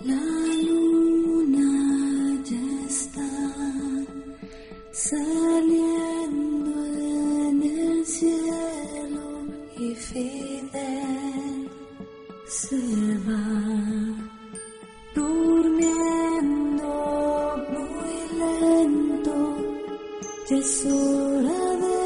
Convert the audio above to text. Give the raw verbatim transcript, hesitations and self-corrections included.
La luna ya está saliendo en el cielo y Fidel se va durmiendo muy lento. Ya es hora de